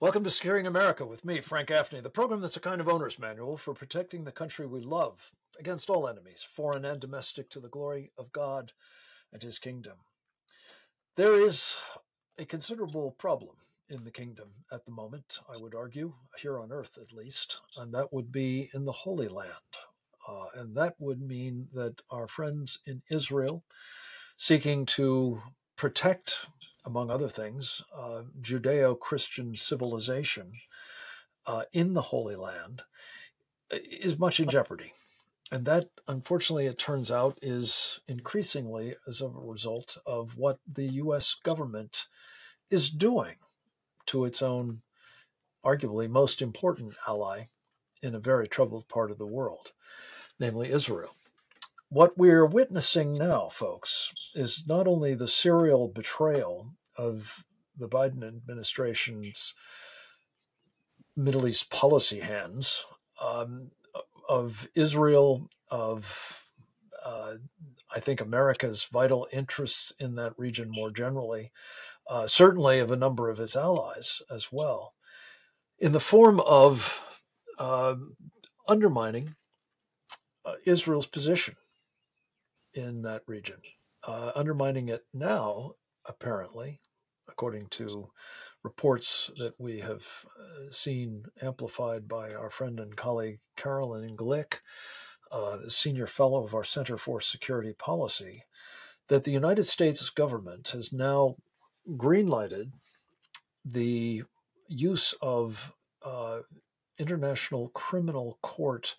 Welcome to Scaring America with me, Frank Gaffney, the program that's a kind of owner's manual for protecting the country we love against all enemies, foreign and domestic, to the glory of God and his kingdom. There is a considerable problem in the kingdom at the moment, I would argue, here on earth at least, and that would be in the Holy Land. And that would mean that our friends in Israel, seeking to protect, among other things, Judeo Christian civilization in the Holy Land, is much in jeopardy. And that, unfortunately, it turns out, is increasingly as a result of what the US government is doing to its own, arguably, most important ally in a very troubled part of the world, namely Israel. What we're witnessing now, folks, is not only the serial betrayal of the Biden administration's Middle East policy hands, of Israel, of I think America's vital interests in that region more generally, certainly of a number of its allies as well, in the form of uh, undermining Israel's position in that region, undermining it now, apparently, according to reports that we have seen amplified by our friend and colleague Carolyn Glick, senior fellow of our Center for Security Policy, that the United States government has now greenlighted the use of international criminal court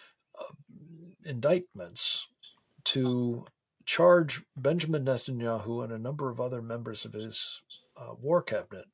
indictments to charge Benjamin Netanyahu and a number of other members of his war cabinet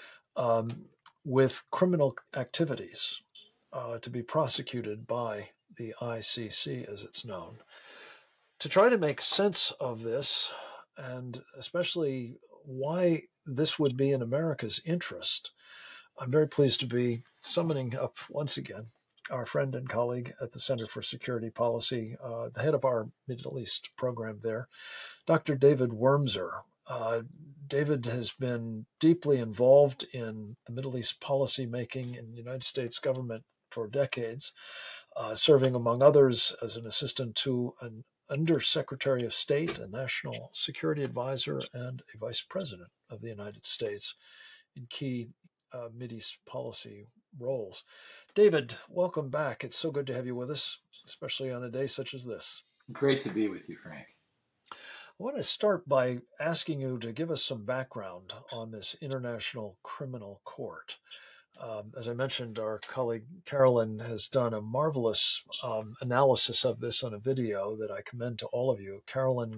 with criminal activities to be prosecuted by the ICC, as it's known. To try to make sense of this, and especially why this would be in America's interest, I'm very pleased to be summoning up once again our friend and colleague at the Center for Security Policy, the head of our Middle East program there, Dr. David Wurmser. David has been deeply involved in the Middle East policy making in the United States government for decades, serving, among others, as an assistant to an Undersecretary of State, a National Security Advisor, and a Vice President of the United States in key Mideast policy roles. David, welcome back. It's so good to have you with us, especially on a day such as this. Great to be with you, Frank. I want to start by asking you to give us some background on this International Criminal Court. As I mentioned, our colleague Carolyn has done a marvelous analysis of this on a video that I commend to all of you,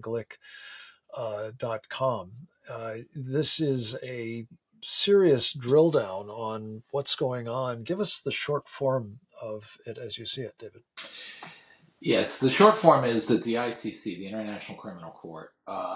carolynglick.com. This is a serious drill down on what's going on. Give us the short form of it as you see it, David. Yes, the short form is that the ICC, the International Criminal Court,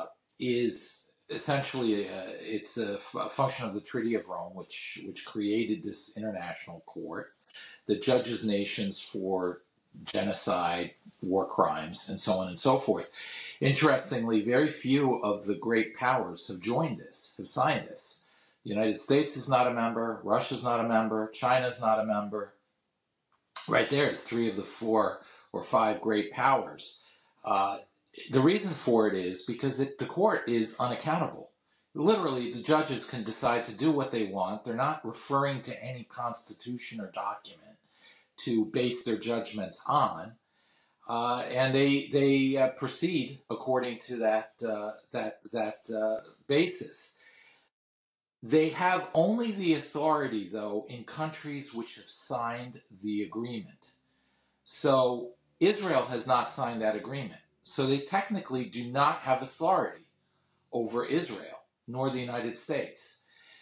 is essentially it's a function of the Treaty of Rome, which created this international court that judges nations for genocide, war crimes, and so on and so forth. Interestingly, very few of the great powers have joined this, have signed this. The United States is not a member, Russia's not a member, China's not a member. Right there is three of the four or five great powers. Uh, the reason for it is because the court is unaccountable. Literally, the judges can decide to do what they want. They're not referring to any constitution or document to base their judgments on, and they proceed according to that basis. They have only the authority, though, in countries which have signed the agreement. So Israel has not signed that agreement. So they technically do not have authority over Israel, nor the United States.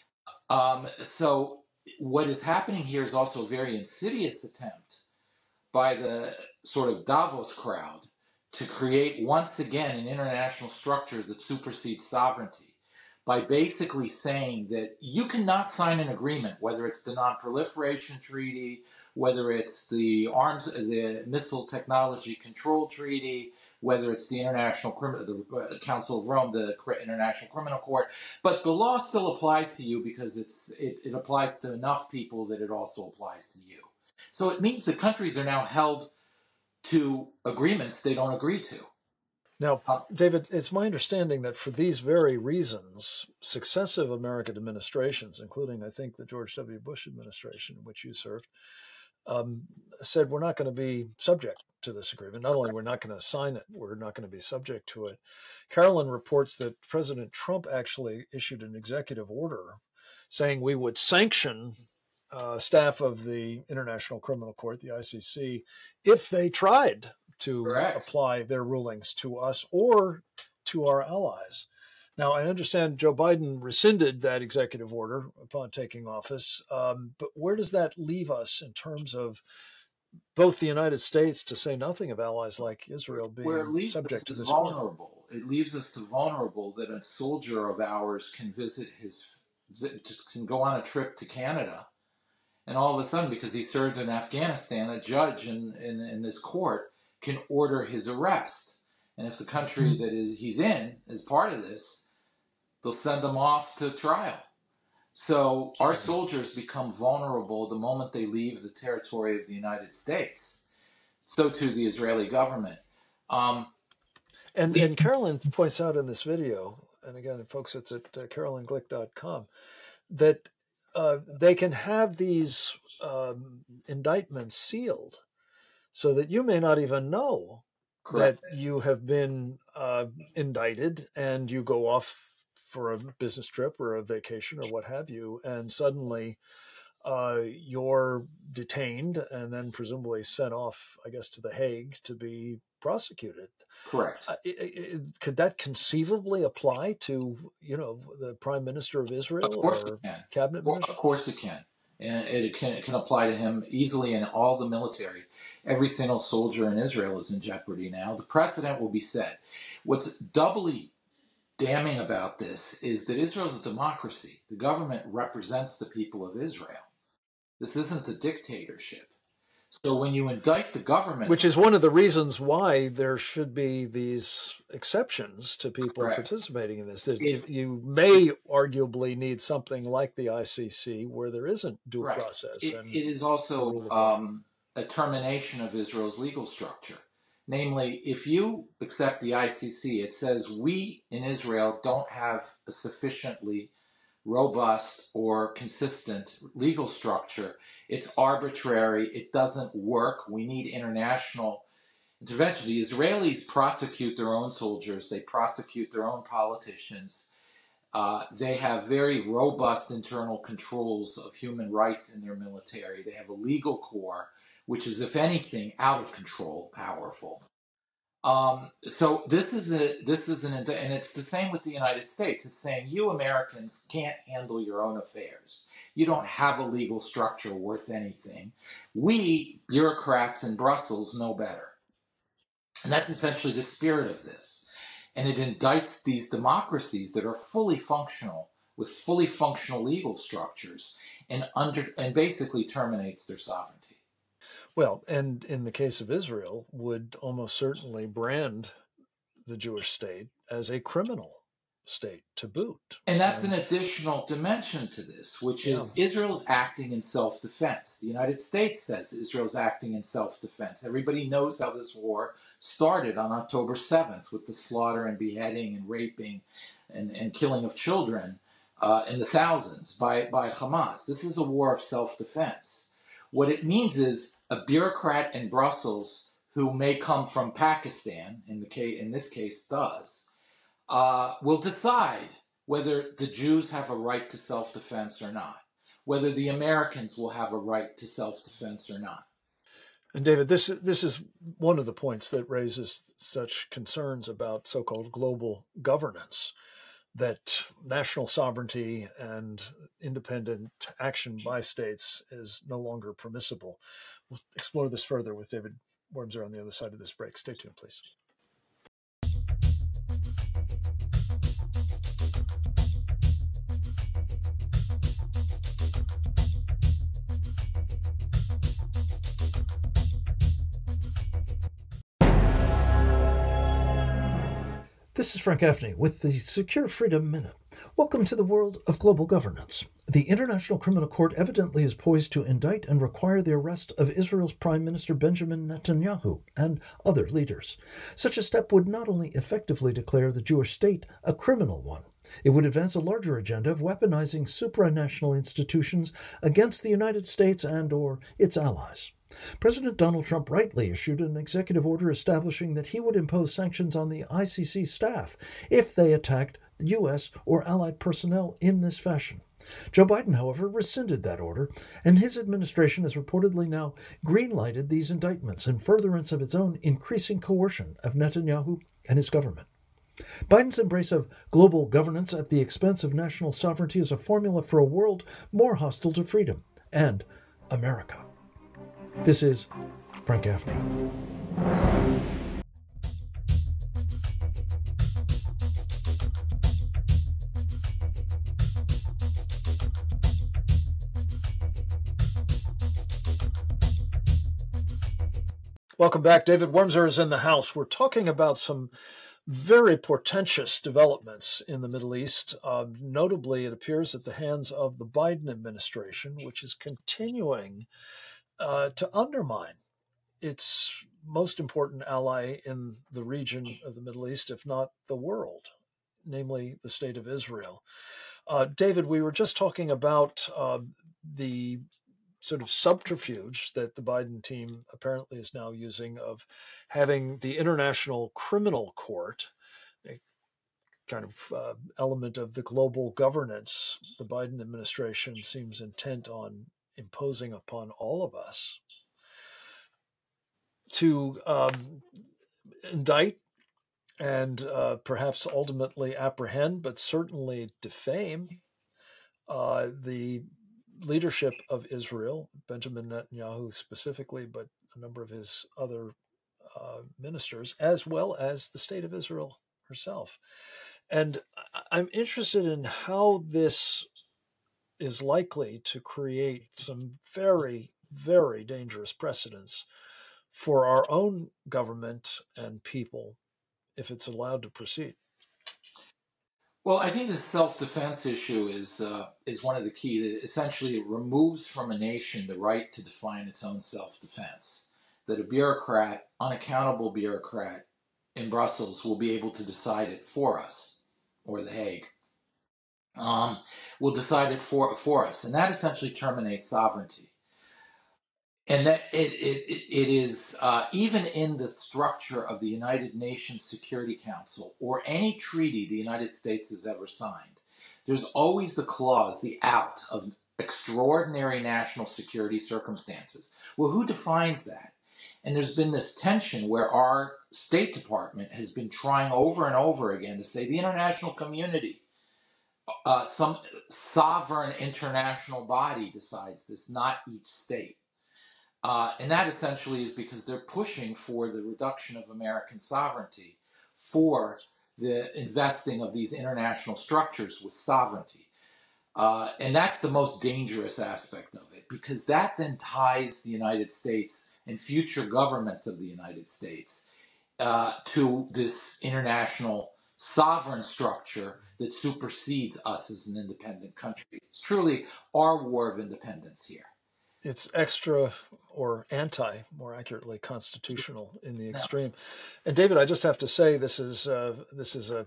So what is happening here is also a very insidious attempt by the sort of Davos crowd to create once again an international structure that supersedes sovereignty. by basically saying that you cannot sign an agreement, whether it's the Non-Proliferation Treaty, whether it's the Missile Technology Control Treaty, whether it's the the Council of Rome, the International Criminal Court, but the law still applies to you because it applies to enough people that it also applies to you. So it means that countries are now held to agreements they don't agree to. Now, David, it's my understanding that for these very reasons, successive American administrations, including, I think, the George W. Bush administration, in which you served, said we're not going to be subject to this agreement. Not only we're not going to sign it, we're not going to be subject to it. Carolyn reports that President Trump actually issued an executive order saying we would sanction staff of the International Criminal Court, the ICC, if they tried to apply their rulings to us or to our allies. Now, I understand Joe Biden rescinded that executive order upon taking office, but where does that leave us in terms of both the United States, to say nothing of allies like Israel, being subject to this vulnerable? It leaves us vulnerable that a soldier of ours can can go on a trip to Canada, and all of a sudden, because he served in Afghanistan, a judge in this court can order his arrest. And if the country that he's in is part of this, they'll send him off to trial. So our soldiers become vulnerable the moment they leave the territory of the United States. So too the Israeli government. And Carolyn points out in this video, and again, folks, it's at carolynglick.com, that they can have these indictments sealed so that you may not even know Correct. that you have been indicted, and you go off for a business trip or a vacation or what have you, and suddenly you're detained and then presumably sent off, I guess, to The Hague to be prosecuted. Correct. Could that conceivably apply to, the Prime Minister of Israel or cabinet minister? Of course it can. And it can apply to him easily in all the military. Every single soldier in Israel is in jeopardy now. The precedent will be set. What's doubly damning about this is that Israel is a democracy. The government represents the people of Israel. This isn't a dictatorship. So when you indict the government... Which is one of the reasons why there should be these exceptions to people participating in this. That you may arguably need something like the ICC where there isn't due process. It is also a termination of Israel's legal structure. Namely, if you accept the ICC, it says we in Israel don't have a sufficiently robust or consistent legal structure. It's arbitrary. It doesn't work. We need international intervention. The Israelis prosecute their own soldiers. They prosecute their own politicians. They have very robust internal controls of human rights in their military. They have a legal corps, which is, if anything, out of control, powerful. So this is and it's the same with the United States. It's saying you Americans can't handle your own affairs. You don't have a legal structure worth anything. We bureaucrats in Brussels know better. And that's essentially the spirit of this. And it indicts these democracies that are fully functional, with fully functional legal structures, and basically terminates their sovereignty. Well, and in the case of Israel, would almost certainly brand the Jewish state as a criminal state to boot. And that's an additional dimension to this, which is Israel's acting in self-defense. The United States says Israel's acting in self-defense. Everybody knows how this war started on October 7th with the slaughter and beheading and raping and killing of children in the thousands by Hamas. This is a war of self-defense. What it means is a bureaucrat in Brussels who may come from Pakistan, in this case does, will decide whether the Jews have a right to self-defense or not, whether the Americans will have a right to self-defense or not. And David, this is one of the points that raises such concerns about so-called global governance, that national sovereignty and independent action by states is no longer permissible. We'll explore this further with David Wormser on the other side of this break. Stay tuned, please. This is Frank Gaffney with the Secure Freedom Minute. Welcome to the world of global governance. The International Criminal Court evidently is poised to indict and require the arrest of Israel's Prime Minister Benjamin Netanyahu and other leaders. Such a step would not only effectively declare the Jewish state a criminal one, it would advance a larger agenda of weaponizing supranational institutions against the United States and/or its allies. President Donald Trump rightly issued an executive order establishing that he would impose sanctions on the ICC staff if they attacked U.S. or allied personnel in this fashion. Joe Biden, however, rescinded that order, and his administration has reportedly now green-lighted these indictments in furtherance of its own increasing coercion of Netanyahu and his government. Biden's embrace of global governance at the expense of national sovereignty is a formula for a world more hostile to freedom and America. This is Frank Gaffney. Welcome back. David Wormser is in the house. We're talking about some very portentous developments in the Middle East. Notably, it appears at the hands of the Biden administration, which is continuing to undermine its most important ally in the region of the Middle East, if not the world, namely the state of Israel. David, we were just talking about the sort of subterfuge that the Biden team apparently is now using of having the International Criminal Court, a kind of element of the global governance the Biden administration seems intent on imposing upon all of us, to indict and perhaps ultimately apprehend, but certainly defame the leadership of Israel, Benjamin Netanyahu specifically, but a number of his other ministers, as well as the state of Israel herself. And I'm interested in how this is likely to create some very, very dangerous precedents for our own government and people if it's allowed to proceed. Well, I think the self-defense issue is one of the key. That essentially it removes from a nation the right to define its own self-defense. That a bureaucrat, unaccountable bureaucrat in Brussels, will be able to decide it for us, or The Hague, will decide it for us, and that essentially terminates sovereignty. And that it is even in the structure of the United Nations Security Council or any treaty the United States has ever signed, there's always the clause, the out of extraordinary national security circumstances. Well, who defines that? And there's been this tension where our State Department has been trying over and over again to say the international community, some sovereign international body decides this, not each state. And that essentially is because they're pushing for the reduction of American sovereignty for the investing of these international structures with sovereignty. And that's the most dangerous aspect of it, because that then ties the United States and future governments of the United States to this international sovereign structure that supersedes us as an independent country. It's truly our war of independence here. It's extra or anti, more accurately, constitutional in the extreme. No. And David, I just have to say this is a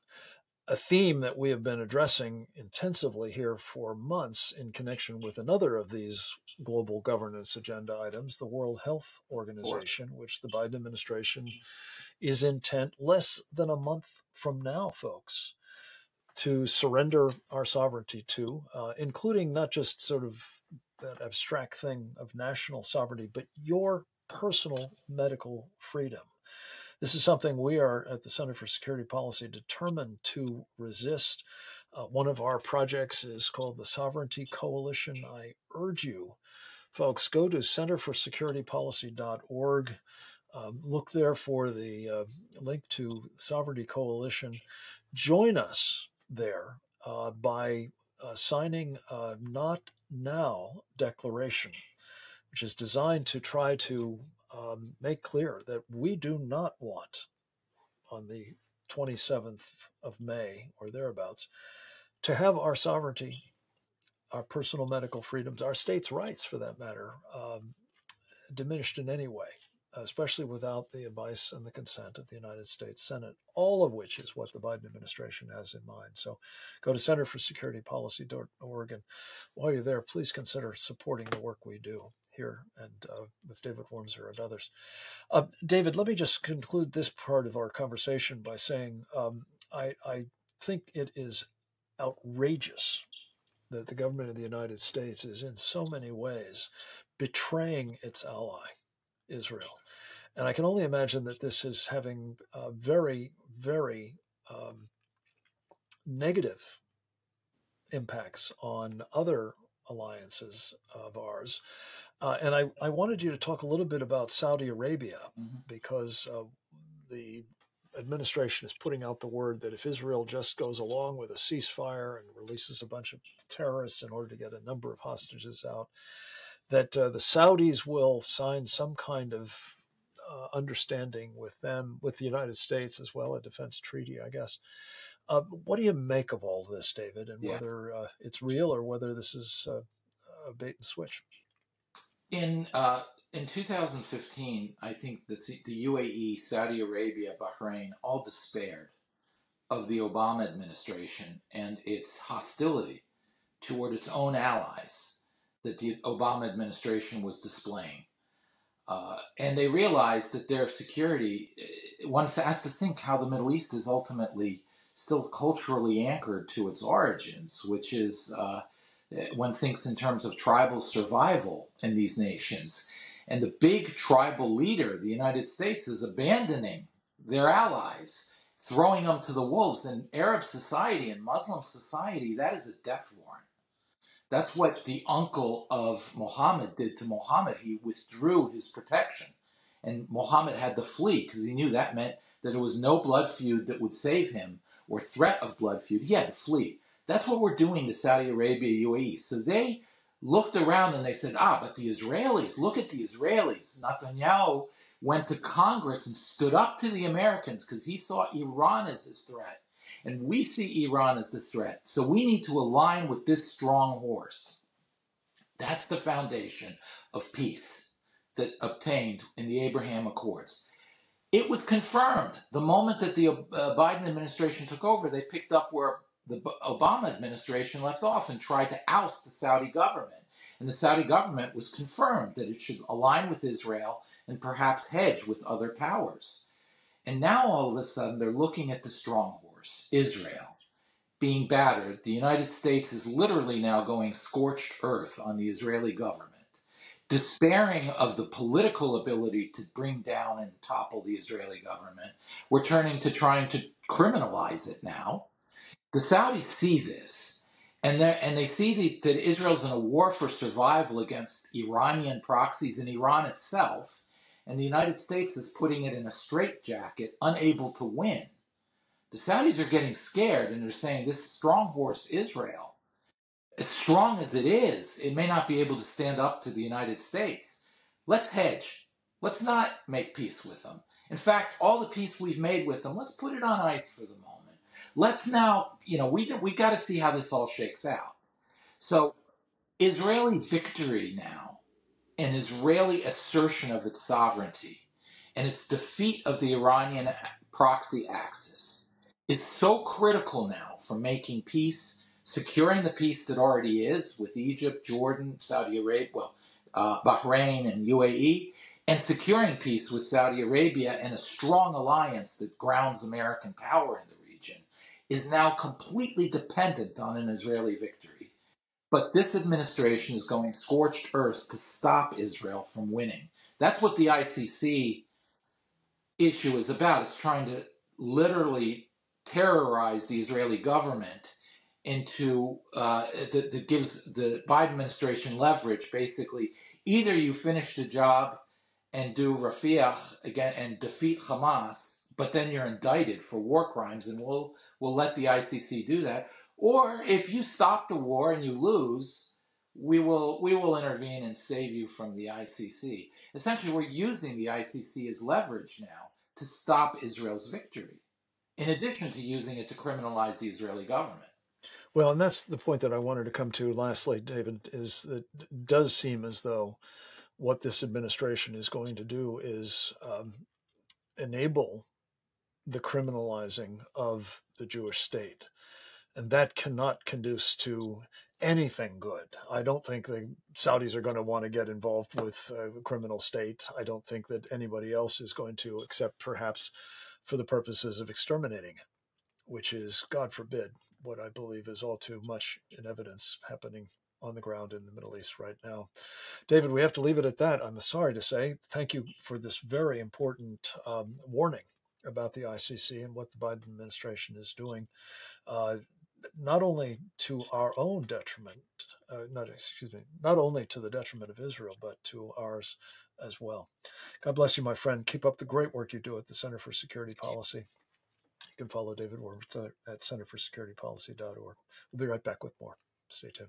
theme that we have been addressing intensively here for months in connection with another of these global governance agenda items, the World Health Organization, which the Biden administration is intent less than a month from now, folks, to surrender our sovereignty to, including not just sort of that abstract thing of national sovereignty, but your personal medical freedom. This is something we are at the Center for Security Policy determined to resist. One of our projects is called the Sovereignty Coalition. I urge you, folks, go to centerforsecuritypolicy.org. Look there for the link to Sovereignty Coalition. Join us there by signing a Not Now declaration, which is designed to try to make clear that we do not want, on the 27th of May or thereabouts, to have our sovereignty, our personal medical freedoms, our states' rights for that matter, diminished in any way, especially without the advice and the consent of the United States Senate, all of which is what the Biden administration has in mind. So go to centerforsecuritypolicy.org. And while you're there, please consider supporting the work we do here and with David Wormser and others. David, let me just conclude this part of our conversation by saying I think it is outrageous that the government of the United States is in so many ways betraying its ally, Israel. And I can only imagine that this is having very, very negative impacts on other alliances of ours. And I wanted you to talk a little bit about Saudi Arabia, because the administration is putting out the word that if Israel just goes along with a ceasefire and releases a bunch of terrorists in order to get a number of hostages out, that the Saudis will sign some kind of understanding with them, with the United States as well, a defense treaty, I guess. What do you make of all this, David, and whether it's real or whether this is a bait and switch? In 2015, I think the UAE, Saudi Arabia, Bahrain all despaired of the Obama administration and its hostility toward its own allies that the Obama administration was displaying. And they realized that their security, one has to think how the Middle East is ultimately still culturally anchored to its origins, which is one thinks in terms of tribal survival in these nations. And the big tribal leader, the United States, is abandoning their allies, throwing them to the wolves. In Arab society and Muslim society, that is a death warrant. That's what the uncle of Muhammad did to Muhammad. He withdrew his protection. And Muhammad had to flee because he knew that meant that there was no blood feud that would save him or threat of blood feud. He had to flee. That's what we're doing to Saudi Arabia, UAE. So they looked around and they said, but the Israelis, look at the Israelis. Netanyahu went to Congress and stood up to the Americans because he saw Iran as his threat. And we see Iran as the threat. So we need to align with this strong horse. That's the foundation of peace that obtained in the Abraham Accords. It was confirmed the moment that the Biden administration took over. They picked up where the Obama administration left off and tried to oust the Saudi government. And the Saudi government was confirmed that it should align with Israel and perhaps hedge with other powers. And now all of a sudden they're looking at the strong horse, Israel, being battered. The United States is literally now going scorched earth on the Israeli government. Despairing of the political ability to bring down and topple the Israeli government, we're turning to trying to criminalize it now. The Saudis see this, and they see that Israel's in a war for survival against Iranian proxies in Iran itself, and the United States is putting it in a straitjacket, unable to win. The Saudis are getting scared, and they're saying this strong horse, Israel, as strong as it is, it may not be able to stand up to the United States. Let's hedge. Let's not make peace with them. In fact, all the peace we've made with them, let's put it on ice for the moment. Let's now, we got to see how this all shakes out. So Israeli victory now, an Israeli assertion of its sovereignty, and its defeat of the Iranian proxy axis is so critical now for making peace, securing the peace that already is with Egypt, Jordan, Saudi Arabia, Bahrain and UAE, and securing peace with Saudi Arabia and a strong alliance that grounds American power in the region is now completely dependent on an Israeli victory. But this administration is going scorched earth to stop Israel from winning. That's what the ICC issue is about. It's trying to literally terrorize the Israeli government into that gives the Biden administration leverage. Basically, either you finish the job and do Rafiah again and defeat Hamas, but then you're indicted for war crimes, and we'll let the ICC do that. Or if you stop the war and you lose, we will intervene and save you from the ICC. Essentially, we're using the ICC as leverage now to stop Israel's victory in addition to using it to criminalize the Israeli government. Well, and that's the point that I wanted to come to lastly, David, is that it does seem as though what this administration is going to do is enable the criminalizing of the Jewish state. And that cannot conduce to anything good. I don't think the Saudis are going to want to get involved with a criminal state. I don't think that anybody else is going to, except perhaps for the purposes of exterminating it, which is, God forbid, what I believe is all too much in evidence happening on the ground in the Middle East right now. David, we have to leave it at that. I'm sorry to say. Thank you for this very important warning about the ICC and what the Biden administration is doing, not only to our own detriment, not only to the detriment of Israel, but to ours as well. God bless you, my friend. Keep up the great work you do at the Center for Security Policy. You can follow David Werwitz at centerforsecuritypolicy.org. We'll be right back with more. Stay tuned.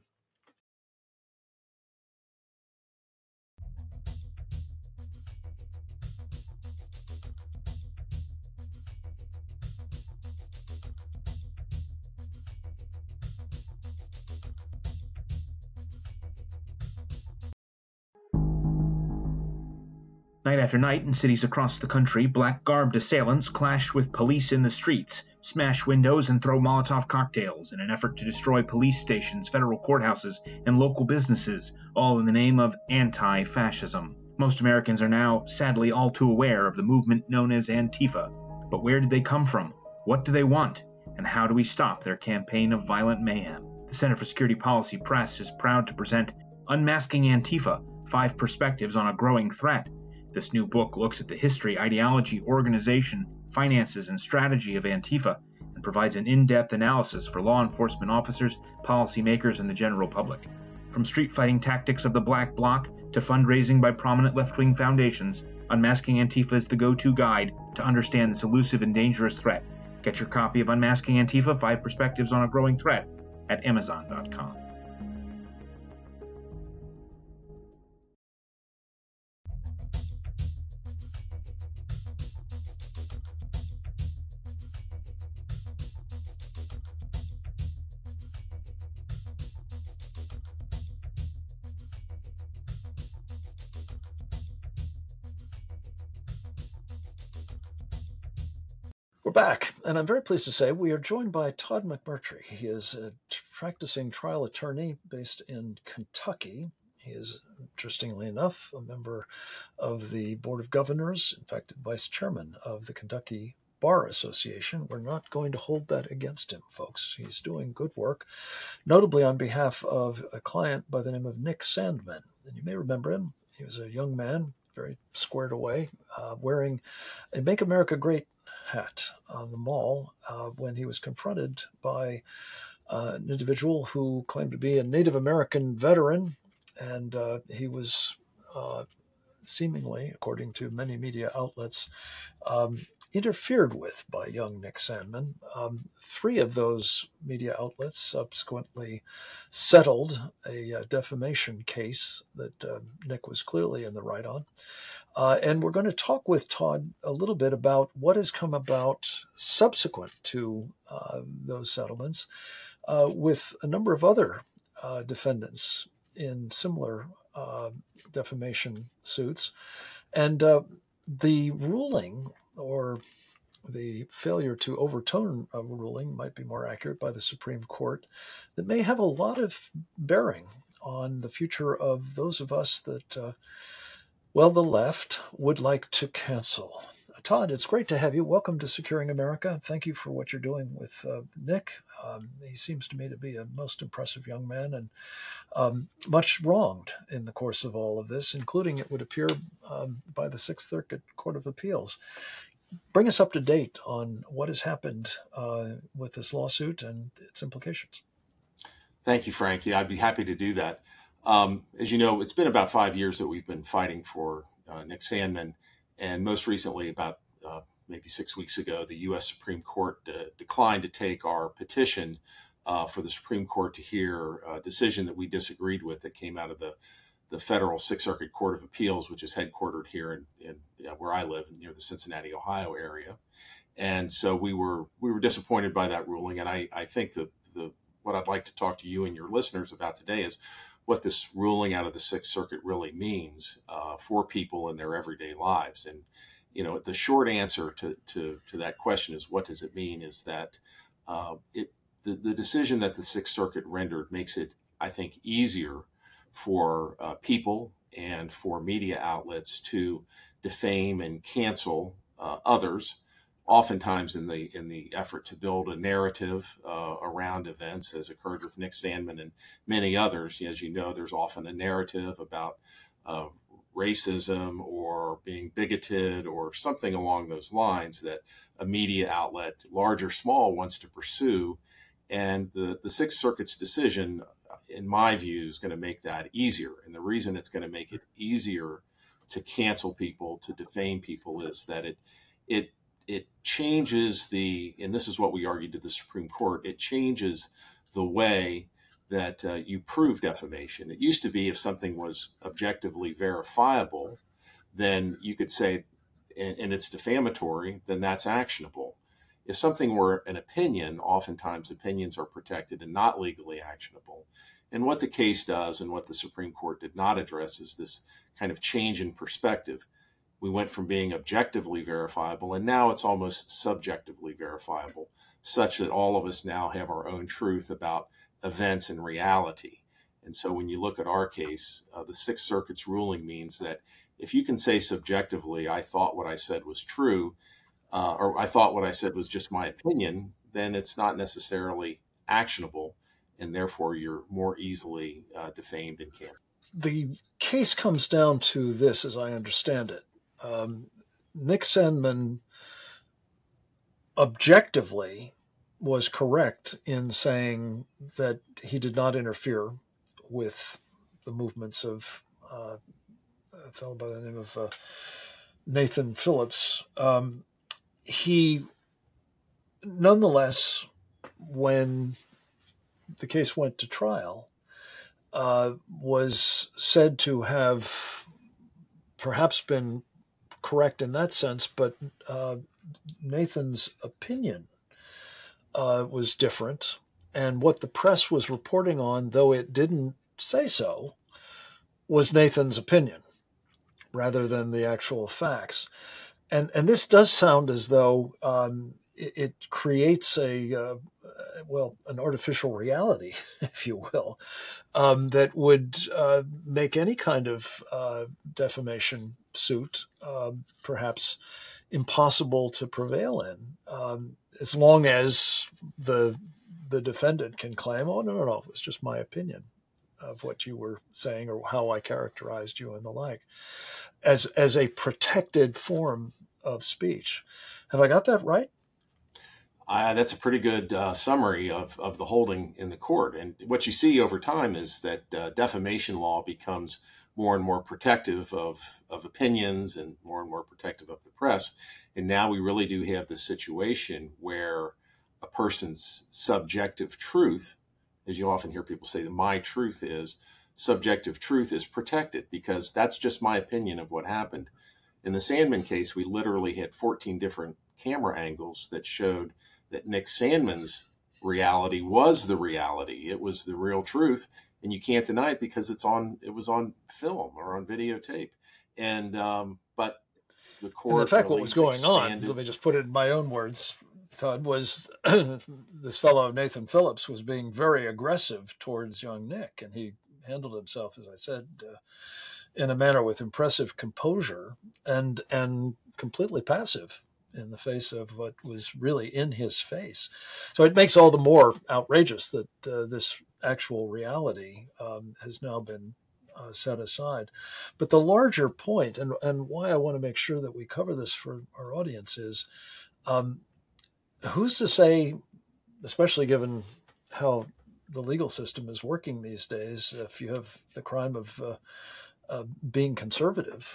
Night after night in cities across the country, black-garbed assailants clash with police in the streets, smash windows and throw Molotov cocktails in an effort to destroy police stations, federal courthouses, and local businesses, all in the name of anti-fascism. Most Americans are now, sadly, all too aware of the movement known as Antifa. But where did they come from? What do they want? And how do we stop their campaign of violent mayhem? The Center for Security Policy Press is proud to present Unmasking Antifa, 5 Perspectives on a Growing Threat. This new book looks at the history, ideology, organization, finances, and strategy of Antifa and provides an in-depth analysis for law enforcement officers, policymakers, and the general public. From street fighting tactics of the Black Bloc to fundraising by prominent left-wing foundations, Unmasking Antifa is the go-to guide to understand this elusive and dangerous threat. Get your copy of Unmasking Antifa, 5 Perspectives on a Growing Threat at Amazon.com. We're back, and I'm very pleased to say we are joined by Todd McMurtry. He is a practicing trial attorney based in Kentucky. He is, interestingly enough, a member of the Board of Governors, in fact, vice chairman of the Kentucky Bar Association. We're not going to hold that against him, folks. He's doing good work, notably on behalf of a client by the name of Nick Sandmann. And you may remember him. He was a young man, very squared away, wearing a Make America Great hat on the mall when he was confronted by an individual who claimed to be a Native American veteran. And he was seemingly, according to many media outlets, interfered with by young Nick Sandmann. 3 of those media outlets subsequently settled a defamation case that Nick was clearly in the right on. And we're going to talk with Todd a little bit about what has come about subsequent to those settlements with a number of other defendants in similar defamation suits. And the ruling, or the failure to overturn a ruling, might be more accurate, by the Supreme Court, that may have a lot of bearing on the future of those of us that, the left would like to cancel. Todd, it's great to have you. Welcome to Securing America. Thank you for what you're doing with Nick. He seems to me to be a most impressive young man and much wronged in the course of all of this, including, it would appear, by the Sixth Circuit Court of Appeals. Bring us up to date on what has happened with this lawsuit and its implications. Thank you, Frank. Yeah, I'd be happy to do that. As you know, it's been about 5 years that we've been fighting for Nick Sandmann, and most recently, about maybe 6 weeks ago, the U.S. Supreme Court declined to take our petition for the Supreme Court to hear a decision that we disagreed with that came out of the Federal Sixth Circuit Court of Appeals, which is headquartered here in where I live, near the Cincinnati, Ohio area. And so we were disappointed by that ruling. And I think what I'd like to talk to you and your listeners about today is what this ruling out of the Sixth Circuit really means for people in their everyday lives. And the short answer to that question is, what does it mean? Is that the decision that the Sixth Circuit rendered makes it, I think, easier for people and for media outlets to defame and cancel others, oftentimes in the effort to build a narrative around events, as occurred with Nick Sandmann and many others. As you know, there's often a narrative about racism or being bigoted or something along those lines that a media outlet, large or small, wants to pursue. And the Sixth Circuit's decision, in my view, is going to make that easier. And the reason it's going to make it easier to cancel people, to defame people, is that it changes and this is what we argued to the Supreme Court, it changes the way that you prove defamation. It used to be, if something was objectively verifiable, then you could say, and it's defamatory, then that's actionable. If something were an opinion, oftentimes opinions are protected and not legally actionable. And what the case does, and what the Supreme Court did not address, is this kind of change in perspective. We went from being objectively verifiable, and now it's almost subjectively verifiable, such that all of us now have our own truth about events and reality. And so when you look at our case, the Sixth Circuit's ruling means that if you can say subjectively, I thought what I said was true, or I thought what I said was just my opinion, then it's not necessarily actionable, and therefore you're more easily defamed and canceled. The case comes down to this, as I understand it. Nick Sandmann objectively was correct in saying that he did not interfere with the movements of a fellow by the name of Nathan Phillips. He, nonetheless, when the case went to trial, was said to have perhaps been correct in that sense, but Nathan's opinion was different. And what the press was reporting on, though it didn't say so, was Nathan's opinion rather than the actual facts. And this does sound as though it creates an artificial reality, if you will, that would make any kind of defamation suit perhaps impossible to prevail in, as long as the defendant can claim, oh, no, it's just my opinion of what you were saying or how I characterized you and the like, as a protected form of speech. Have I got that right? That's a pretty good summary of the holding in the court. And what you see over time is that defamation law becomes more and more protective of opinions and more protective of the press. And now we really do have this situation where a person's subjective truth, as you often hear people say, my truth is, subjective truth is protected because that's just my opinion of what happened. In the Sandmann case, we literally had 14 different camera angles that showed that Nick Sandmann's reality was the reality. It was the real truth, and you can't deny it because it was on film or on videotape. And but the court, and in fact, really, what was going on, let me just put it in my own words, Todd, was this fellow Nathan Phillips was being very aggressive towards young Nick, and he handled himself, as I said, in a manner with impressive composure and completely passive in the face of what was really in his face. So it makes all the more outrageous that this actual reality has now been set aside. But the larger point, and why I want to make sure that we cover this for our audience, is who's to say, especially given how the legal system is working these days, if you have the crime of being conservative,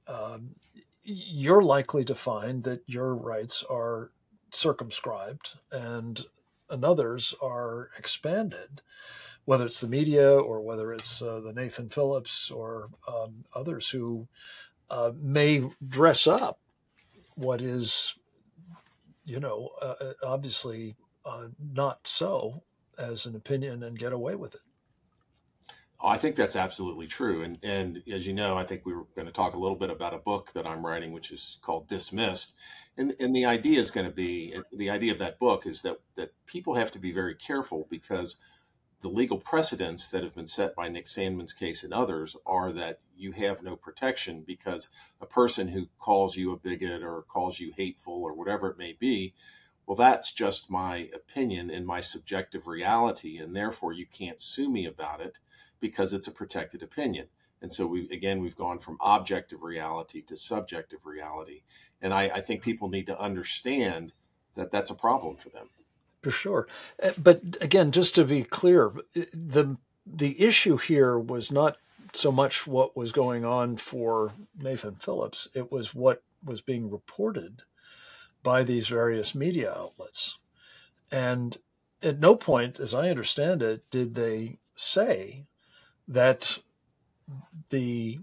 you're likely to find that your rights are circumscribed and another's are expanded, whether it's the media or whether it's the Nathan Phillips or others who may dress up what is obviously not so as an opinion and get away with it. I think that's absolutely true. And as you know, I think we were going to talk a little bit about a book that I'm writing, which is called Dismissed. And the idea is going to be, the idea of that book is that people have to be very careful, because the legal precedents that have been set by Nick Sandmann's case and others are that you have no protection, because a person who calls you a bigot or calls you hateful or whatever it may be, well, that's just my opinion and my subjective reality, and therefore you can't sue me about it because it's a protected opinion. And so we've gone from objective reality to subjective reality. And I think people need to understand that that's a problem for them. For sure. But again, just to be clear, the issue here was not so much what was going on for Nathan Phillips. It was what was being reported by these various media outlets. And at no point, as I understand it, did they say that the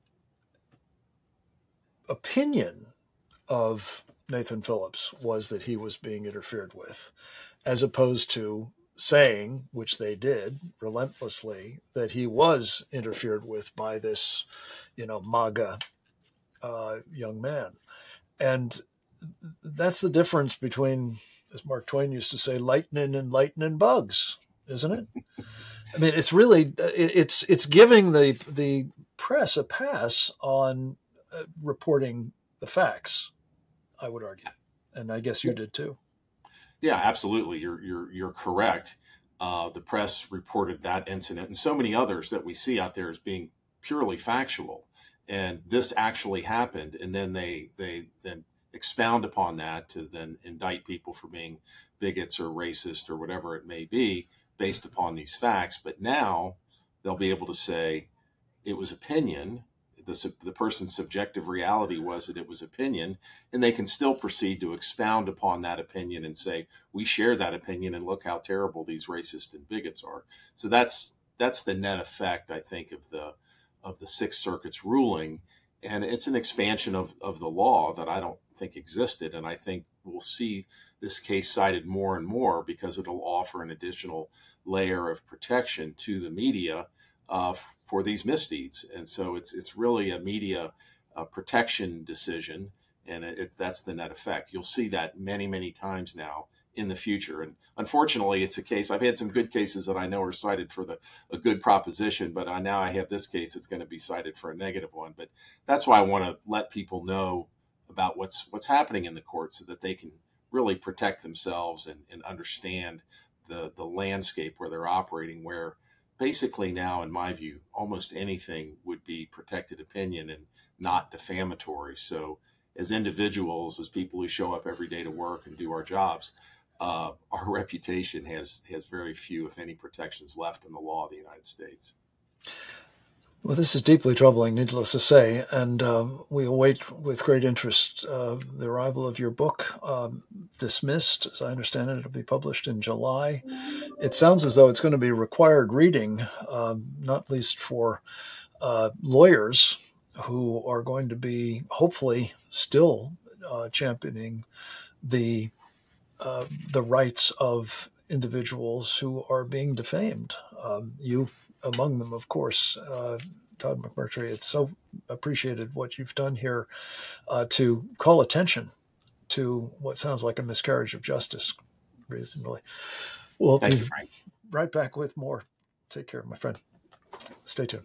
opinion of Nathan Phillips was that he was being interfered with, as opposed to saying, which they did relentlessly, that he was interfered with by this, MAGA young man. And that's the difference between, as Mark Twain used to say, lightning and bugs, isn't it? I mean, it's really, it's giving the press a pass on reporting the facts, I would argue. And I guess you did too. Yeah, absolutely. You're correct. The press reported that incident and so many others that we see out there as being purely factual. And this actually happened. And then they then expound upon that to then indict people for being bigots or racist or whatever it may be based upon these facts. But now they'll be able to say it was opinion. The person's subjective reality was that it was opinion, and they can still proceed to expound upon that opinion and say, we share that opinion and look how terrible these racists and bigots are. So that's the net effect, I think, of the Sixth Circuit's ruling. And it's an expansion of the law that I don't think existed. And I think we'll see this case cited more and more because it'll offer an additional layer of protection to the media for these misdeeds. And so it's really a media protection decision, and that's the net effect. You'll see that many, many times now in the future. And unfortunately, it's a case, I've had some good cases that I know are cited for a good proposition, but now I have this case that's going to be cited for a negative one. But that's why I want to let people know about what's happening in the court so that they can really protect themselves and understand the landscape where they're operating, where basically now, in my view, almost anything would be protected opinion and not defamatory. So as individuals, as people who show up every day to work and do our jobs, our reputation has very few, if any, protections left in the law of the United States. Well, this is deeply troubling, needless to say, and we await with great interest the arrival of your book, Dismissed. As I understand it, it'll be published in July. It sounds as though it's going to be required reading, not least for lawyers who are going to be hopefully still championing the rights of individuals who are being defamed. You among them, of course, Todd McMurtry. It's so appreciated what you've done here to call attention to what sounds like a miscarriage of justice, reasonably. Well, Thank you, Frank. Right back with more. Take care, my friend. Stay tuned.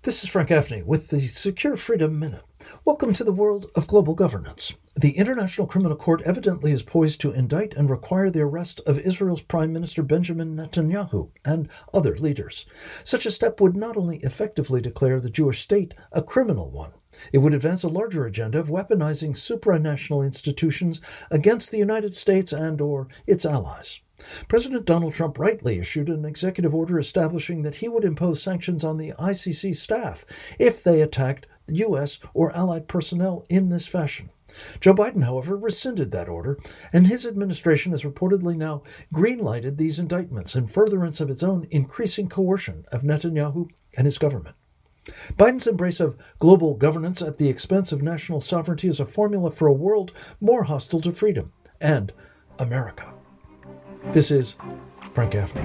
This is Frank Gaffney with the Secure Freedom Minute. Welcome to the world of global governance. The International Criminal Court evidently is poised to indict and require the arrest of Israel's Prime Minister Benjamin Netanyahu and other leaders. Such a step would not only effectively declare the Jewish state a criminal one, it would advance a larger agenda of weaponizing supranational institutions against the United States and/or its allies. President Donald Trump rightly issued an executive order establishing that he would impose sanctions on the ICC staff if they attacked U.S. or allied personnel in this fashion. Joe Biden, however, rescinded that order, and his administration has reportedly now green-lighted these indictments in furtherance of its own increasing coercion of Netanyahu and his government. Biden's embrace of global governance at the expense of national sovereignty is a formula for a world more hostile to freedom and America. This is Frank Gaffney.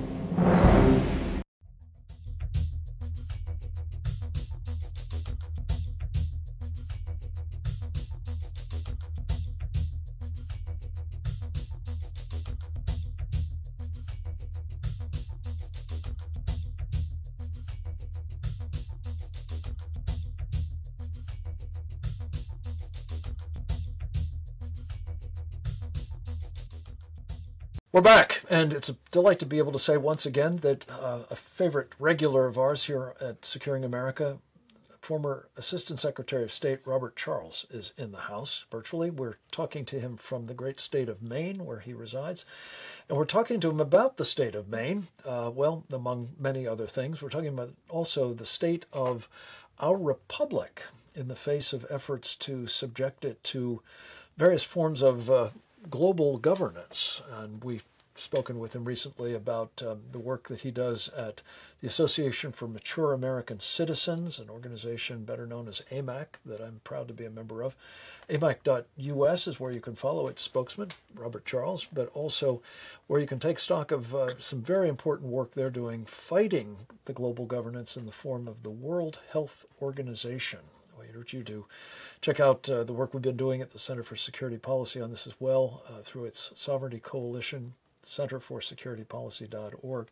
We're back, and it's a delight to be able to say once again that a favorite regular of ours here at Securing America, former Assistant Secretary of State Robert Charles, is in the house virtually. We're talking to him from the great state of Maine, where he resides, and we're talking to him about the state of Maine, well, among many other things. We're talking about also the state of our republic in the face of efforts to subject it to various forms of global governance. And we've spoken with him recently about the work that he does at the Association for Mature American Citizens, an organization better known as AMAC, that I'm proud to be a member of. AMAC.us is where you can follow its spokesman, Robert Charles, but also where you can take stock of some very important work they're doing fighting the global governance in the form of the World Health Organization. I urge you to check out the work we've been doing at the Center for Security Policy on this as well through its Sovereignty Coalition, centerforsecuritypolicy.org.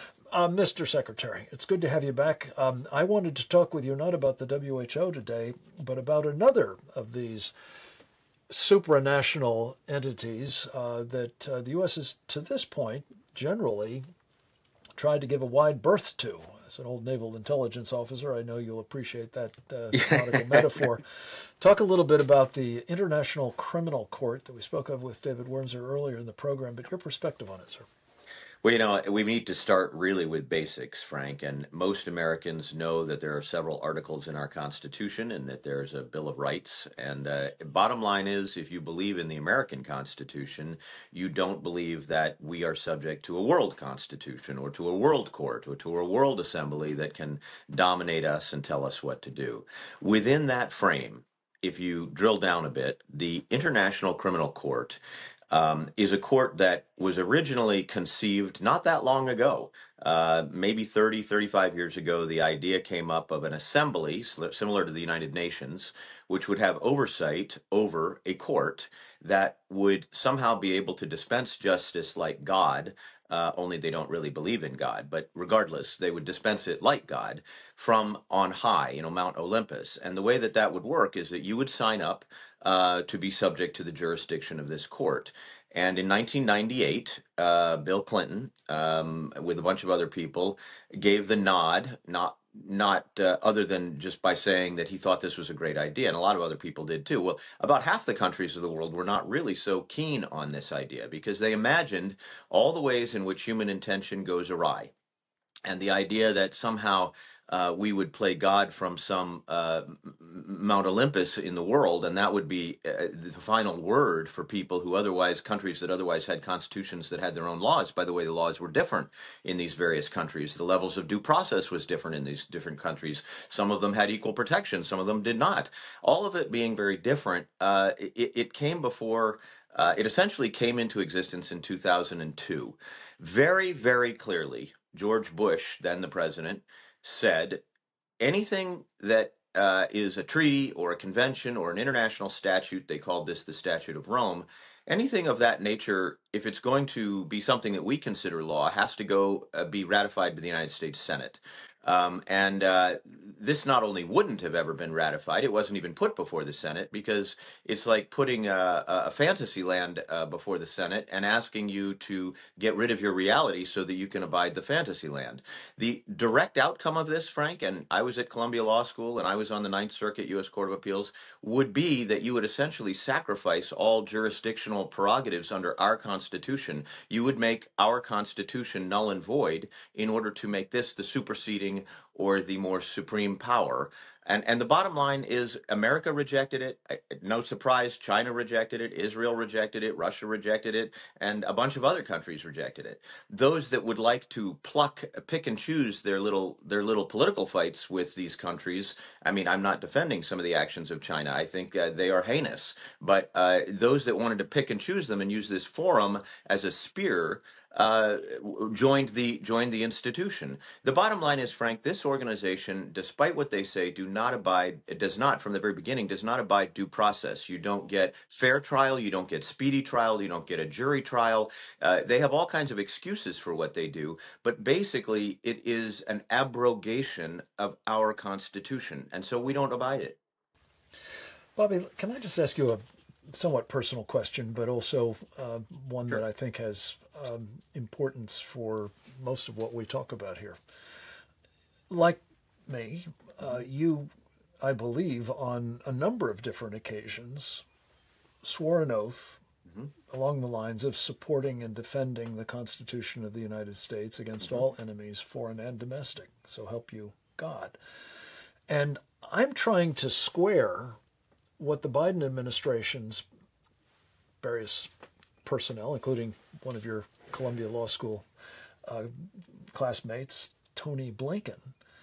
Mr. Secretary, it's good to have you back. I wanted to talk with you not about the WHO today, but about another of these supranational entities that the U.S. has, to this point, generally tried to give a wide berth to. As an old naval intelligence officer, I know you'll appreciate that nautical metaphor. Talk a little bit about the International Criminal Court that we spoke of with David Wurmser earlier in the program, but your perspective on it, sir. Well, we need to start really with basics, Frank, and most Americans know that there are several articles in our Constitution and that there's a Bill of Rights. And bottom line is, if you believe in the American Constitution, you don't believe that we are subject to a world constitution or to a world court or to a world assembly that can dominate us and tell us what to do. Within that frame, if you drill down a bit, the International Criminal Court is a court that was originally conceived not that long ago. Maybe 30, 35 years ago, the idea came up of an assembly similar to the United Nations, which would have oversight over a court that would somehow be able to dispense justice like God, only they don't really believe in God. But regardless, they would dispense it like God from on high, Mount Olympus. And the way that that would work is that you would sign up to be subject to the jurisdiction of this court. And in 1998, Bill Clinton, with a bunch of other people, gave the nod, not other than just by saying that he thought this was a great idea, and a lot of other people did too. Well, about half the countries of the world were not really so keen on this idea because they imagined all the ways in which human intention goes awry. And the idea that somehow we would play God from some Mount Olympus in the world, and that would be the final word for people who countries that otherwise had constitutions that had their own laws. By the way, the laws were different in these various countries. The levels of due process was different in these different countries. Some of them had equal protection, some of them did not. All of it being very different, it came before. It essentially came into existence in 2002. Very, very clearly, George Bush, then the president, said anything that is a treaty or a convention or an international statute, they called this the Statute of Rome, anything of that nature, if it's going to be something that we consider law, has to go be ratified by the United States Senate. And this not only wouldn't have ever been ratified, it wasn't even put before the Senate, because it's like putting a fantasy land before the Senate and asking you to get rid of your reality so that you can abide the fantasy land. The direct outcome of this, Frank, and I was at Columbia Law School and I was on the Ninth Circuit U.S. Court of Appeals, would be that you would essentially sacrifice all jurisdictional prerogatives under our Constitution. You would make our Constitution null and void in order to make this the superseding or the more supreme power. And the bottom line is America rejected it. No surprise, China rejected it, Israel rejected it, Russia rejected it, and a bunch of other countries rejected it. Those that would like to pick and choose their little political fights with these countries, I mean, I'm not defending some of the actions of China. I think they are heinous. But those that wanted to pick and choose them and use this forum as a spear joined the institution. The bottom line is, Frank, this organization, despite what they say, it does not, from the very beginning, does not abide due process. You don't get fair trial, you don't get speedy trial, you don't get a jury trial. They have all kinds of excuses for what they do, but basically it is an abrogation of our Constitution, and so we don't abide it. Bobby, can I just ask you a somewhat personal question, but also one Sure. that I think has importance for most of what we talk about here. Like me, you, I believe, on a number of different occasions, swore an oath along the lines of supporting and defending the Constitution of the United States against all enemies, foreign and domestic. So help you God. And I'm trying to square what the Biden administration's various personnel, including one of your Columbia Law School classmates, Tony Blinken,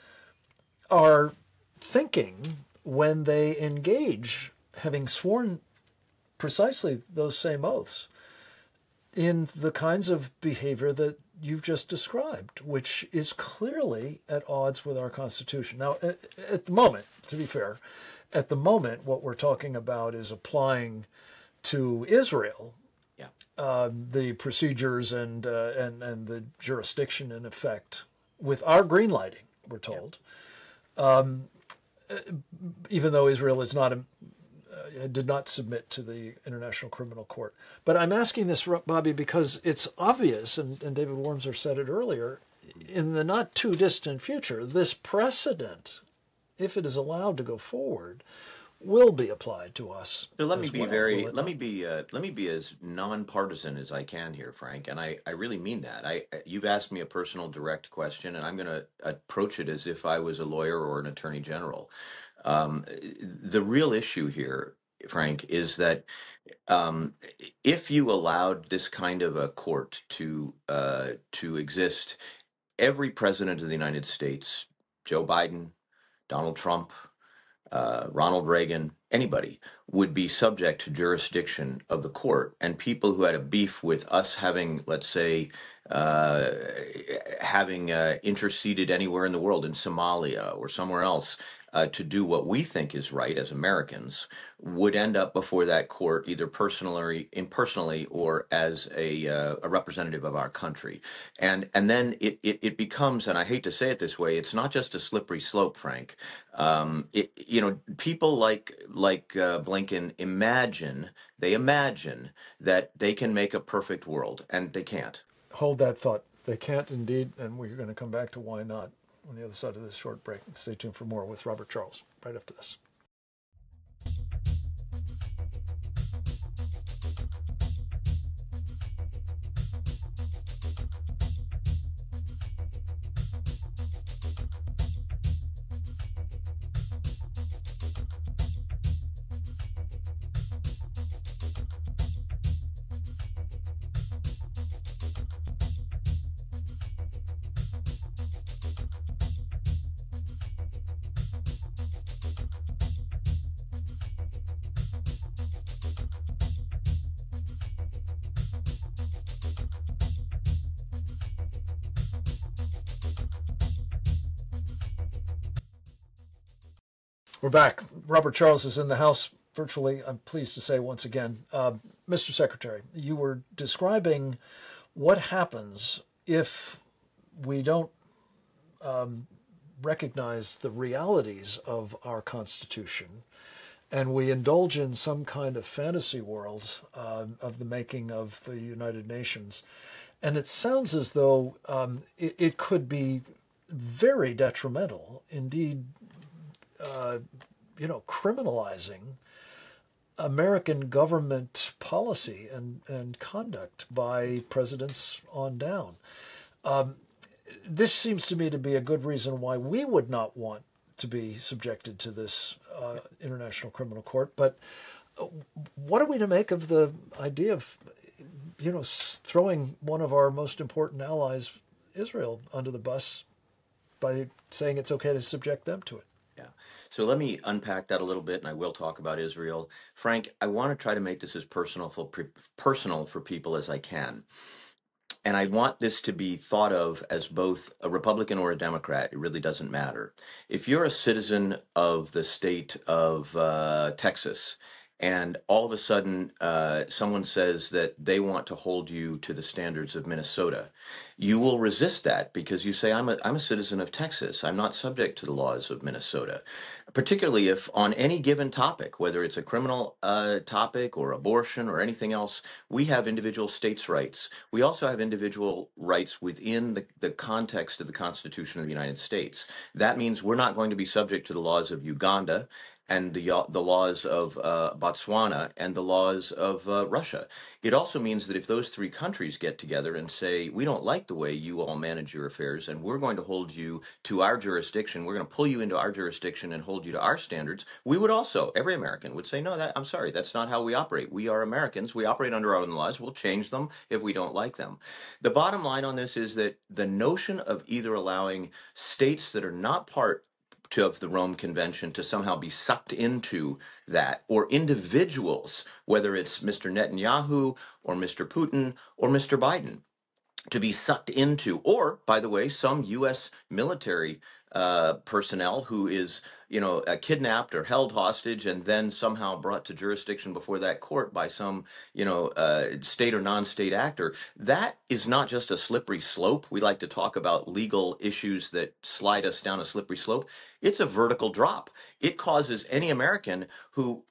are thinking when they engage, having sworn precisely those same oaths, in the kinds of behavior that you've just described, which is clearly at odds with our Constitution. Now, at the moment, to be fair, at the moment, what we're talking about is applying to Israel the procedures and the jurisdiction in effect with our green lighting, we're told, even though Israel is not did not submit to the International Criminal Court. But I'm asking this, Bobby, because it's obvious, and David Wormser said it earlier, in the not too distant future, this precedent, if it is allowed to go forward, will be applied to us. So let me be as nonpartisan as I can here, Frank, and I really mean that. You've asked me a personal, direct question, and I'm going to approach it as if I was a lawyer or an attorney general. The real issue here, Frank, is that if you allowed this kind of a court to exist, every president of the United States, Joe Biden, Donald Trump, Ronald Reagan, anybody would be subject to jurisdiction of the court, and people who had a beef with us having, let's say, interceded anywhere in the world, in Somalia or somewhere else, to do what we think is right as Americans, would end up before that court either impersonally or as a representative of our country. And then it becomes, and I hate to say it this way, it's not just a slippery slope, Frank. People like Blinken imagine that they can make a perfect world, and they can't. Hold that thought. They can't indeed, and we're going to come back to why not on the other side of this short break. Stay tuned for more with Robert Charles right after this. We're back. Robert Charles is in the house virtually, I'm pleased to say once again. Mr. Secretary, you were describing what happens if we don't recognize the realities of our Constitution, and we indulge in some kind of fantasy world of the making of the United Nations. And it sounds as though it could be very detrimental, indeed, criminalizing American government policy and conduct by presidents on down. This seems to me to be a good reason why we would not want to be subjected to this International Criminal Court. But what are we to make of the idea of, throwing one of our most important allies, Israel, under the bus by saying it's okay to subject them to it? Yeah. So let me unpack that a little bit, and I will talk about Israel. Frank, I want to try to make this as personal for people as I can. And I want this to be thought of as both a Republican or a Democrat. It really doesn't matter. If you're a citizen of the state of Texas, and all of a sudden someone says that they want to hold you to the standards of Minnesota, you will resist that because you say, I'm a citizen of Texas. I'm not subject to the laws of Minnesota. Particularly if on any given topic, whether it's a criminal topic or abortion or anything else, we have individual states' rights. We also have individual rights within the context of the Constitution of the United States. That means we're not going to be subject to the laws of Uganda and the laws of Botswana and the laws of Russia. It also means that if those three countries get together and say, we don't like the way you all manage your affairs, and we're going to hold you to our jurisdiction, we're going to pull you into our jurisdiction and hold you to our standards, we would also, every American would say, no, I'm sorry, that's not how we operate. We are Americans. We operate under our own laws. We'll change them if we don't like them. The bottom line on this is that the notion of either allowing states that are not part of the Rome Convention to somehow be sucked into that, or individuals, whether it's Mr. Netanyahu or Mr. Putin or Mr. Biden, to be sucked into, or, by the way, some U.S. military personnel who is, kidnapped or held hostage and then somehow brought to jurisdiction before that court by some, state or non-state actor. That is not just a slippery slope. We like to talk about legal issues that slide us down a slippery slope. It's a vertical drop. It causes any American who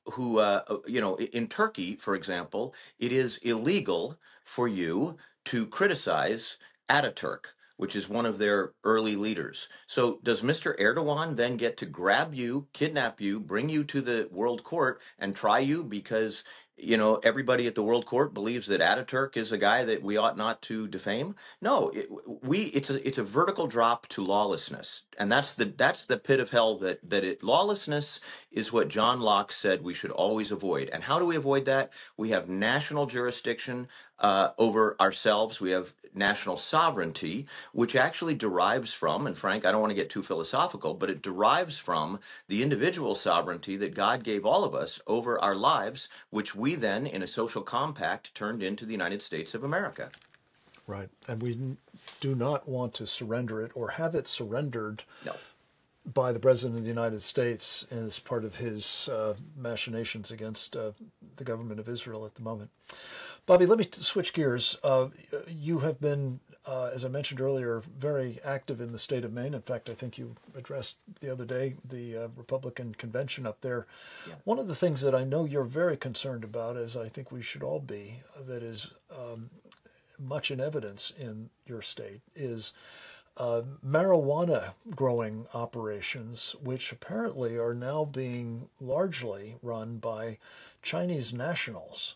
in Turkey, for example, it is illegal for you to criticize Ataturk, which is one of their early leaders. So does Mr. Erdogan then get to grab you, kidnap you, bring you to the World Court and try you because, everybody at the World Court believes that Ataturk is a guy that we ought not to defame? No, it's a vertical drop to lawlessness. And that's the pit of hell lawlessness is what John Locke said we should always avoid. And how do we avoid that? We have national jurisdiction over ourselves. We have national sovereignty, which actually derives from, and Frank, I don't want to get too philosophical, but it derives from the individual sovereignty that God gave all of us over our lives, which we then, in a social compact, turned into the United States of America. Right. And we do not want to surrender it or have it surrendered by the President of the United States as part of his machinations against the government of Israel at the moment. Bobby, let me switch gears. You have been, as I mentioned earlier, very active in the state of Maine. In fact, I think you addressed the other day the Republican convention up there. Yeah. One of the things that I know you're very concerned about, as I think we should all be, that is much in evidence in your state, is marijuana growing operations, which apparently are now being largely run by Chinese nationals.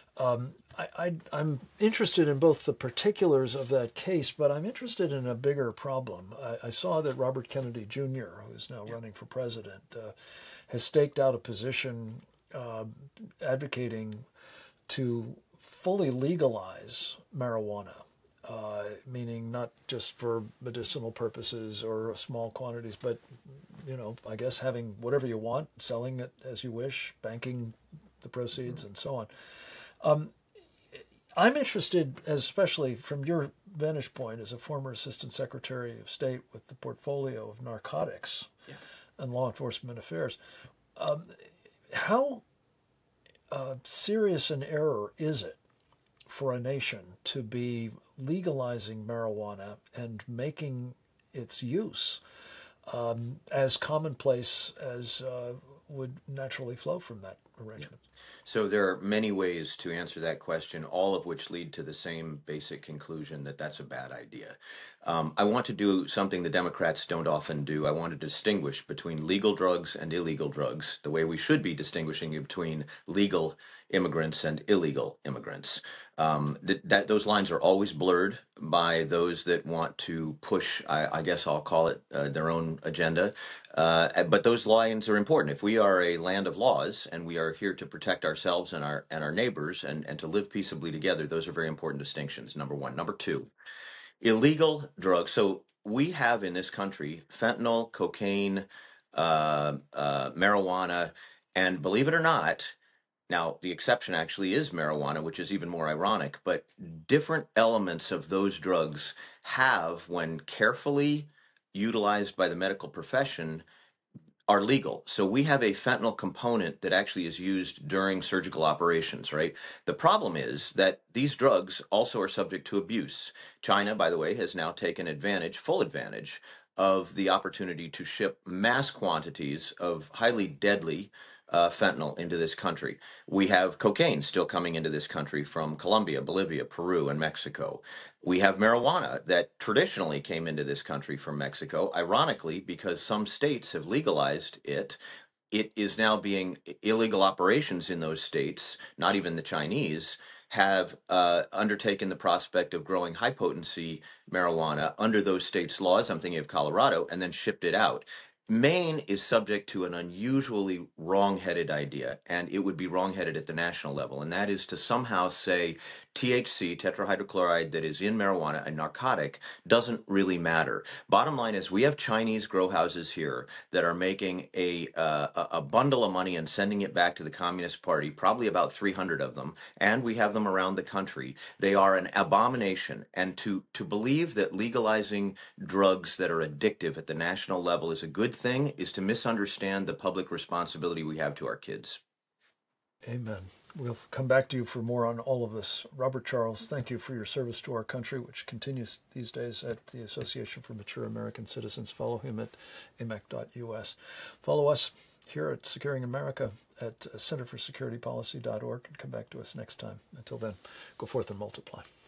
I'm interested in both the particulars of that case, but I'm interested in a bigger problem. I saw that Robert Kennedy Jr., who is now running for president, has staked out a position advocating to fully legalize marijuana, meaning not just for medicinal purposes or small quantities, but, I guess having whatever you want, selling it as you wish, banking the proceeds, and so on. I'm interested, especially from your vantage point as a former Assistant Secretary of State with the portfolio of narcotics and law enforcement affairs, how serious an error is it for a nation to be legalizing marijuana and making its use as commonplace as would naturally flow from that arrangement? So there are many ways to answer that question, all of which lead to the same basic conclusion that that's a bad idea. I want to do something the Democrats don't often do. I want to distinguish between legal drugs and illegal drugs, the way we should be distinguishing between legal immigrants and illegal immigrants. Those lines are always blurred by those that want to push, I guess I'll call it their own agenda. But those lines are important. If we are a land of laws and we are here to protect ourselves and our neighbors and to live peaceably together, those are very important distinctions. Number one. Number two, illegal drugs. So we have in this country fentanyl, cocaine, marijuana, and believe it or not, now the exception actually is marijuana, which is even more ironic, but different elements of those drugs have, when carefully utilized by the medical profession, are legal. So we have a fentanyl component that actually is used during surgical operations, right? The problem is that these drugs also are subject to abuse. China, by the way, has now taken advantage, full advantage, of the opportunity to ship mass quantities of highly deadly fentanyl into this country. We have cocaine still coming into this country from Colombia, Bolivia, Peru, and Mexico. We have marijuana that traditionally came into this country from Mexico. Ironically, because some states have legalized it, it is now being illegal operations in those states, not even the Chinese, have undertaken the prospect of growing high potency marijuana under those states' laws. I'm thinking of Colorado, and then shipped it out. Maine is subject to an unusually wrong-headed idea, and it would be wrong-headed at the national level, and that is to somehow say THC, tetrahydrochloride, that is in marijuana, a narcotic, doesn't really matter. Bottom line is we have Chinese grow houses here that are making a bundle of money and sending it back to the Communist Party, probably about 300 of them, and we have them around the country. They are an abomination, and to believe that legalizing drugs that are addictive at the national level is a good thing is to misunderstand the public responsibility we have to our kids. Amen. We'll come back to you for more on all of this. Robert Charles, thank you for your service to our country, which continues these days at the Association for Mature American Citizens. Follow him at amec.us. Follow us here at Securing America at centerforsecuritypolicy.org, and come back to us next time. Until then, go forth and multiply.